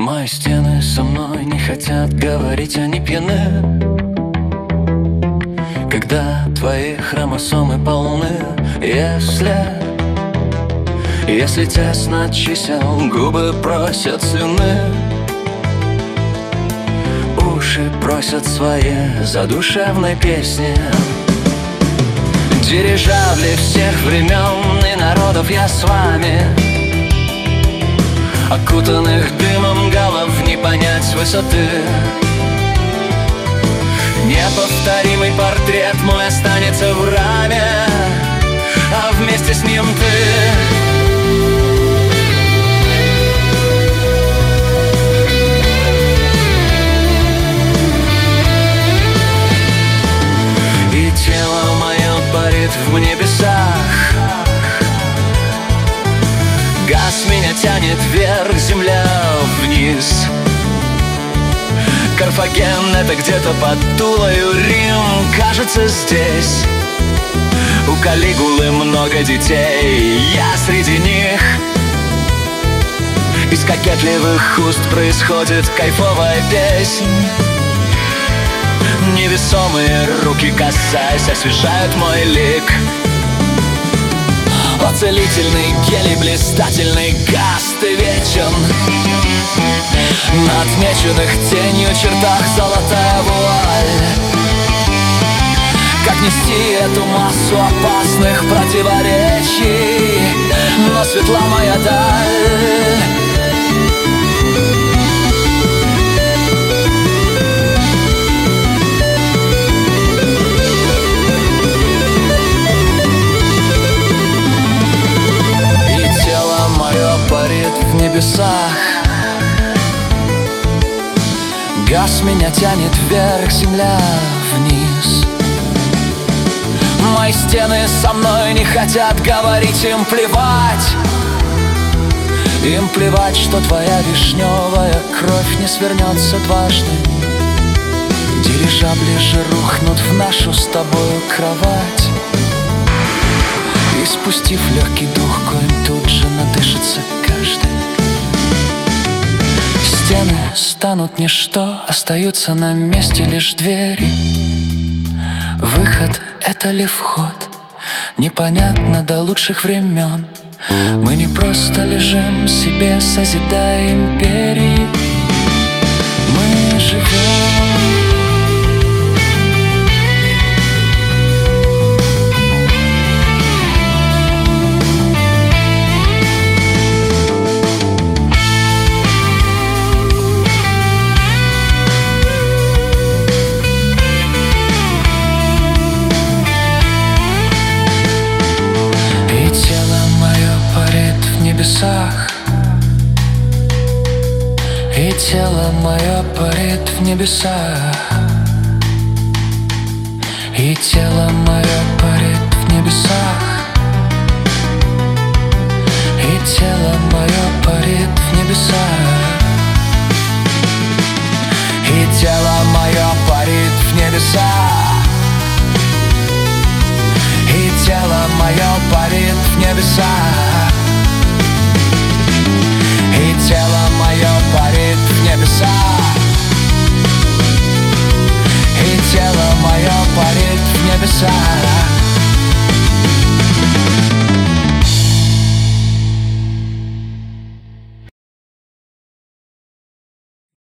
Мои стены со мной не хотят говорить, они пьяны. Когда твои хромосомы полны, если тесно чисел, губы просят слюны, уши просят своей задушевной песни. Дирижабли всех времен и народов, я с вами, окутанных дымом голов, не понять высоты. Неповторимый портрет мой останется в раме, а вместе с ним ты. И тело мое парит в небесах, газ меня тянет вверх, земля вниз. Карфаген — это где-то под Тулою, Рим, кажется, здесь. У Калигулы много детей, я среди них. Из кокетливых уст происходит кайфовая песнь. Невесомые руки, касаясь, освежают мой лик. О, целительный гелий, блистательный газ, ты вечен. На отмеченных тенью чертах золотая вуаль. Как нести эту массу опасных противоречий, но светла моя даль. И тело мое парит в небесах, газ меня тянет вверх, земля вниз. Мои стены со мной не хотят говорить, им плевать. Им плевать, что твоя вишневая кровь не свернется дважды. Дирижабли же рухнут в нашу с тобою кровать, и спустив легкий дух, коим тут же надышится каждый. Стены станут ничто, остаются на месте лишь двери. Выход — это ли вход? Непонятно до лучших времен. Мы не просто лежим себе, созидая империи. Мы живем. И тело мое парит в небесах, и тело мое парит в небесах, и тело мое парит в небесах, и тело мое парит в небесах, и тело мое парит в небесах, и тело